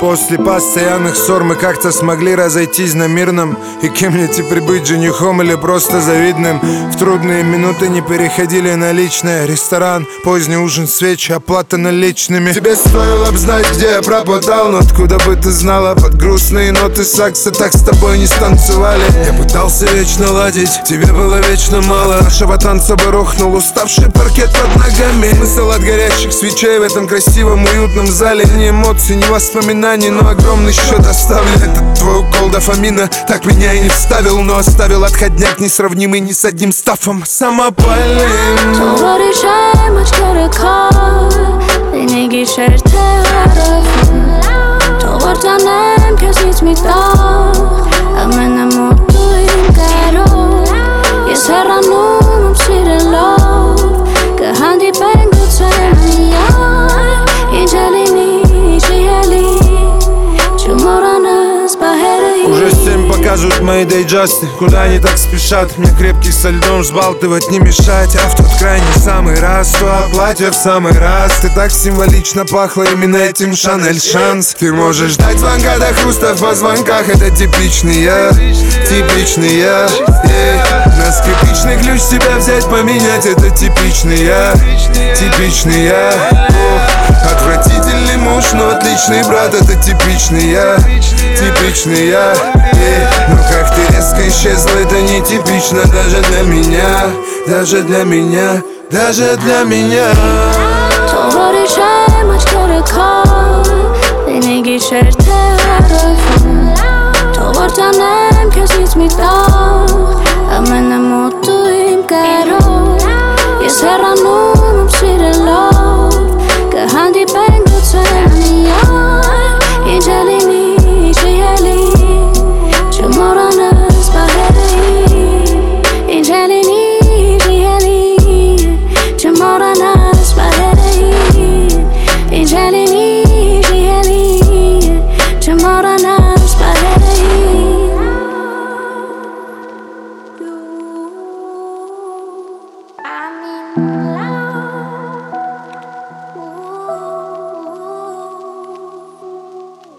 После постоянных ссор мы как-то смогли разойтись на мирном. И кем мне теперь быть, женихом или просто завидным? В трудные минуты не переходили на личное. Ресторан, поздний ужин, свечи, оплата наличными. Тебе стоило б знать, где я пропадал, но откуда бы ты знала? Под грустные ноты сакса так с тобой не станцевали. Я пытался вечно ладить, тебе было вечно мало. Нашего танца бы рухнул уставший паркет под ногами. Смысл от горящих свечей в этом красивом уютном зале. Ни эмоций, ни воспоминаний, но огромный счет оставлен. Этот твой укол дофамина так меня и не вставил, но оставил отходняк несравнимый ни с одним стафом самопальным. Уже 7 покажут мои дейджасты, куда они так спешат. Мне крепкий со льдом взбалтывать не мешать. А в тот крайний самый раз, то платье в самый раз. Ты так символично пахла именно этим Шанель Шанс. Ты можешь ждать звонка до хруста в позвонках. Это типичный я, типичный я, на скрипичный ключ себя взять, поменять. Это типичный я, типичный я. Отвратительный муж, но отличный брат. Это типичный я, типичный я. Но как ты резко исчезла, это нетипично даже для меня, даже для меня, даже для меня. I mean